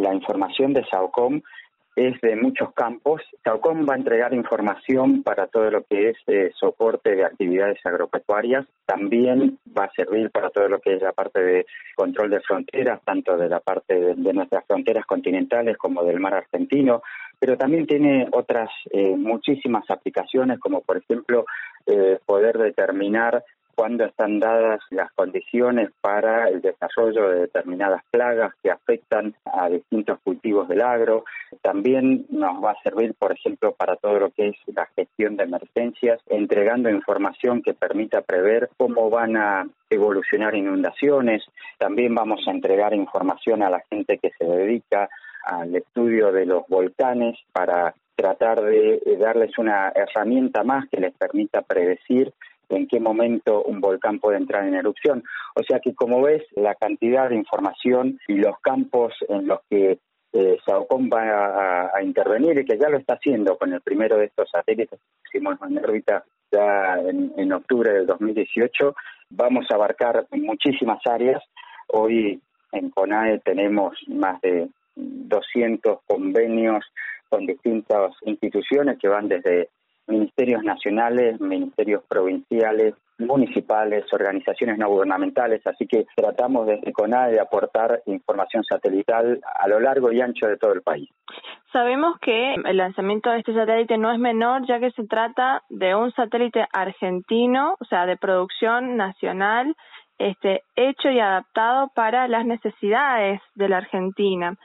la información de SAOCOM es de muchos campos. SAOCOM va a entregar información para todo lo que es soporte de actividades agropecuarias. También va a servir para todo lo que es la parte de control de fronteras, tanto de la parte de nuestras fronteras continentales como del mar argentino, pero también tiene otras muchísimas aplicaciones, como por ejemplo poder determinar cuándo están dadas las condiciones para el desarrollo de determinadas plagas que afectan a distintos cultivos del agro. También nos va a servir, por ejemplo, para todo lo que es la gestión de emergencias, entregando información que permita prever cómo van a evolucionar inundaciones. También vamos a entregar información a la gente que se dedica al estudio de los volcanes para tratar de darles una herramienta más que les permita predecir en qué momento un volcán puede entrar en erupción. O sea que, como ves, la cantidad de información y los campos en los que SAOCOM va a intervenir, y que ya lo está haciendo con el primero de estos satélites que pusimos en órbita ya en octubre del 2018, vamos a abarcar muchísimas áreas. Hoy en CONAE tenemos más de 200 convenios con distintas instituciones que van desde ministerios nacionales, ministerios provinciales, municipales, organizaciones no gubernamentales, así que tratamos desde CONAE de aportar información satelital a lo largo y ancho de todo el país. Sabemos que el lanzamiento de este satélite no es menor, ya que se trata de un satélite argentino, o sea, de producción nacional, hecho y adaptado para las necesidades de la Argentina.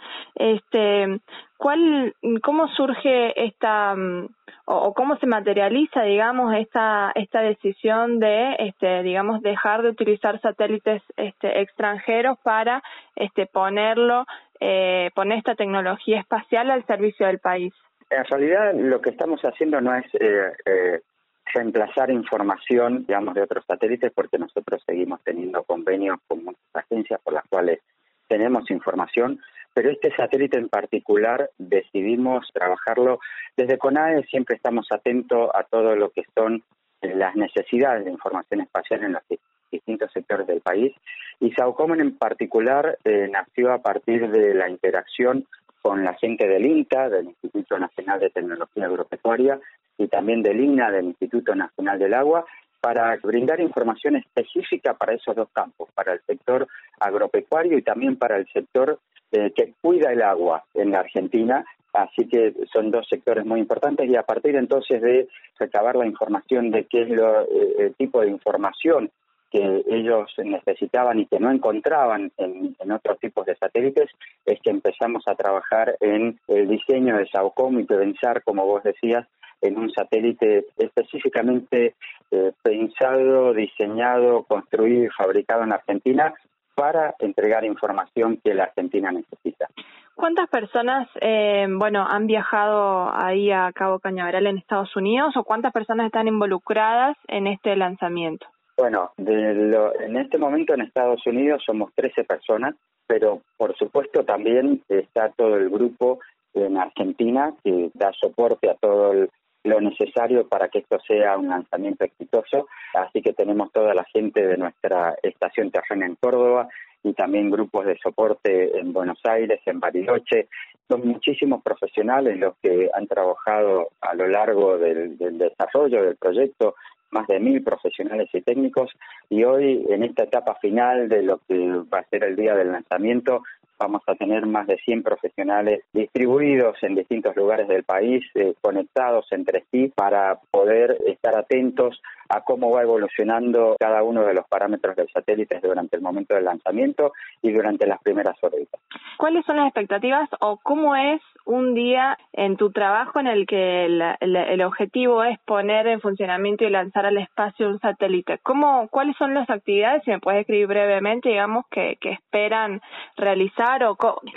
¿Cómo surge esta o cómo se materializa, digamos, esta decisión de, digamos, dejar de utilizar satélites extranjeros para poner esta tecnología espacial al servicio del país? En realidad, lo que estamos haciendo no es reemplazar información, digamos, de otros satélites, porque nosotros seguimos teniendo convenios con muchas agencias por las cuales tenemos información, pero este satélite en particular decidimos trabajarlo. Desde CONAE siempre estamos atentos a todo lo que son las necesidades de información espacial en los distintos sectores del país, y SAOCOM en particular nació a partir de la interacción con la gente del INTA, del Instituto Nacional de Tecnología Agropecuaria, y también del INAH, del Instituto Nacional del Agua, para brindar información específica para esos dos campos, para el sector agropecuario y también para el sector que cuida el agua en la Argentina. Así que son dos sectores muy importantes, y a partir entonces de recabar la información de qué es el tipo de información que ellos necesitaban y que no encontraban en otros tipos de satélites, es que empezamos a trabajar en el diseño de SAOCOM y pensar, como vos decías, en un satélite específicamente pensado, diseñado, construido y fabricado en Argentina para entregar información que la Argentina necesita. ¿Cuántas personas han viajado ahí a Cabo Cañaveral en Estados Unidos, o cuántas personas están involucradas en este lanzamiento? Bueno, en este momento en Estados Unidos somos 13 personas, pero por supuesto también está todo el grupo en Argentina que da soporte a todo lo necesario para que esto sea un lanzamiento exitoso. Así que tenemos toda la gente de nuestra estación terrena en Córdoba y también grupos de soporte en Buenos Aires, en Bariloche. Son muchísimos profesionales los que han trabajado a lo largo del desarrollo del proyecto, más de 1.000 profesionales y técnicos, y hoy en esta etapa final de lo que va a ser el día del lanzamiento vamos a tener más de 100 profesionales distribuidos en distintos lugares del país, conectados entre sí para poder estar atentos a cómo va evolucionando cada uno de los parámetros del satélite durante el momento del lanzamiento y durante las primeras órbitas. ¿Cuáles son las expectativas o cómo es un día en tu trabajo en el que el objetivo es poner en funcionamiento y lanzar al espacio un satélite? ¿Cuáles son las actividades, si me puedes escribir brevemente, digamos, que esperan realizar, o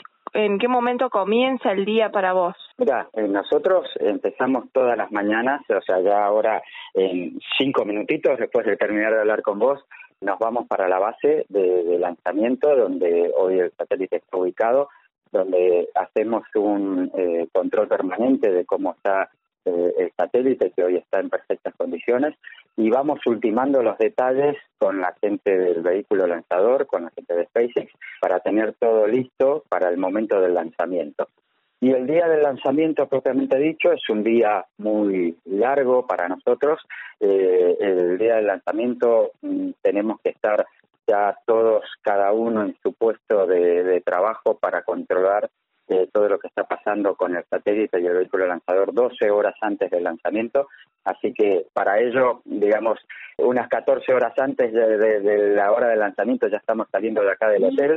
en qué momento comienza el día para vos? Mira, nosotros empezamos todas las mañanas, o sea, ya ahora en 5 minutitos después de terminar de hablar con vos, nos vamos para la base de lanzamiento, donde hoy el satélite está ubicado, donde hacemos un control permanente de cómo está el satélite, que hoy está en perfectas condiciones, y vamos ultimando los detalles con la gente del vehículo lanzador, con la gente de SpaceX, para tener todo listo para el momento del lanzamiento. Y el día del lanzamiento, propiamente dicho, es un día muy largo para nosotros. El día del lanzamiento tenemos que estar ya todos, cada uno en su puesto de trabajo para controlar todo lo que está pasando con el satélite y el vehículo lanzador 12 horas antes del lanzamiento. Así que para ello, digamos, unas 14 horas antes de la hora del lanzamiento ya estamos saliendo de acá del hotel.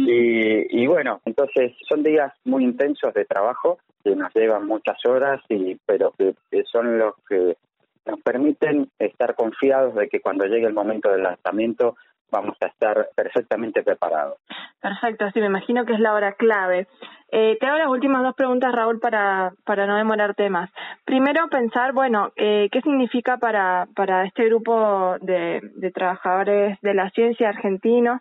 Y bueno, entonces son días muy intensos de trabajo que nos llevan muchas horas, pero que son los que nos permiten estar confiados de que cuando llegue el momento del lanzamiento vamos a estar perfectamente preparados. Perfecto, sí, me imagino que es la hora clave. Te hago las últimas dos preguntas, Raúl, para no demorarte más. Primero, pensar, bueno, ¿qué significa para este grupo de trabajadores de la ciencia argentinos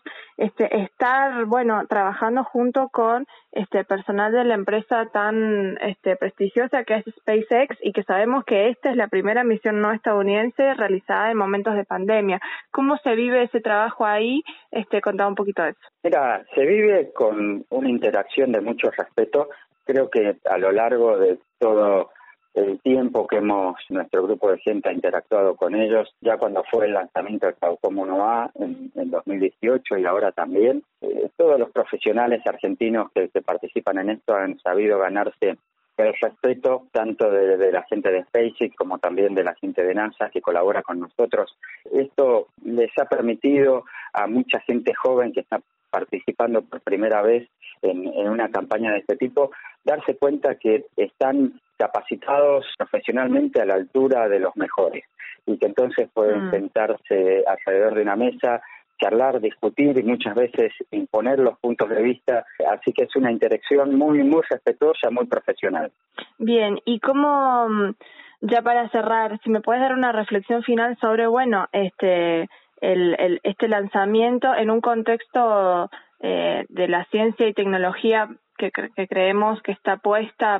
estar, bueno, trabajando junto con personal de la empresa tan prestigiosa que es SpaceX, y que sabemos que esta es la primera misión no estadounidense realizada en momentos de pandemia? ¿Cómo se vive ese trabajo ahí? Contá un poquito de eso. Mira, se vive con una interacción de mucho respeto. Creo que a lo largo de todo el tiempo que nuestro grupo de gente ha interactuado con ellos, ya cuando fue el lanzamiento del Saucom 1A en 2018 y ahora también, todos los profesionales argentinos que participan en esto han sabido ganarse el respeto tanto de la gente de SpaceX como también de la gente de NASA que colabora con nosotros. Esto les ha permitido a mucha gente joven que está participando por primera vez en una campaña de este tipo, darse cuenta que están capacitados profesionalmente a la altura de los mejores y que entonces pueden sentarse alrededor de una mesa, charlar, discutir y muchas veces imponer los puntos de vista. Así que es una interacción muy, muy respetuosa, muy profesional. Bien, y cómo, ya para cerrar, si me puedes dar una reflexión final sobre, bueno, este lanzamiento en un contexto de la ciencia y tecnología que creemos que está puesta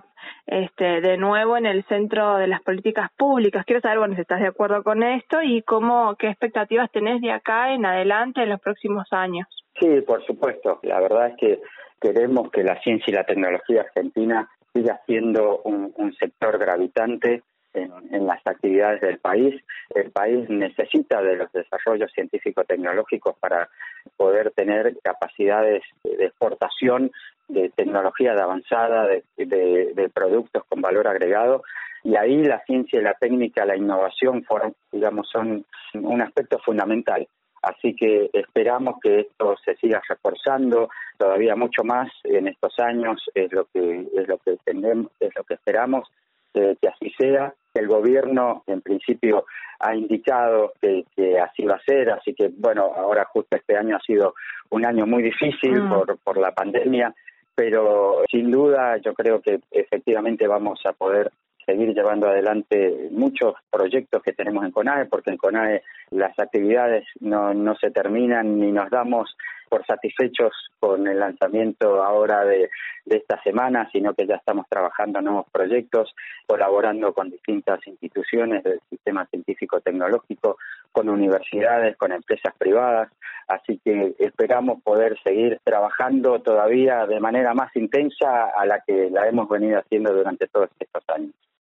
de nuevo en el centro de las políticas públicas. Quiero saber, bueno, si estás de acuerdo con esto y qué expectativas tenés de acá en adelante en los próximos años. Sí, por supuesto. La verdad es que queremos que la ciencia y la tecnología argentina siga siendo un sector gravitante en las actividades del país. El país necesita de los desarrollos científico-tecnológicos para poder tener capacidades de exportación de tecnología de avanzada, de productos con valor agregado, y ahí la ciencia y la técnica, la innovación, son un aspecto fundamental. Así que esperamos que esto se siga reforzando todavía mucho más en estos años, es lo que entendemos, es lo que esperamos que así sea. El gobierno en principio ha indicado que así va a ser, así que bueno, ahora justo este año ha sido un año muy difícil por la pandemia, pero sin duda yo creo que efectivamente vamos a poder seguir llevando adelante muchos proyectos que tenemos en CONAE, porque en CONAE las actividades no se terminan ni nos damos por satisfechos con el lanzamiento ahora de esta semana, sino que ya estamos trabajando en nuevos proyectos, colaborando con distintas instituciones del sistema científico-tecnológico, con universidades, con empresas privadas, así que esperamos poder seguir trabajando todavía de manera más intensa a la que la hemos venido haciendo durante todos estos años.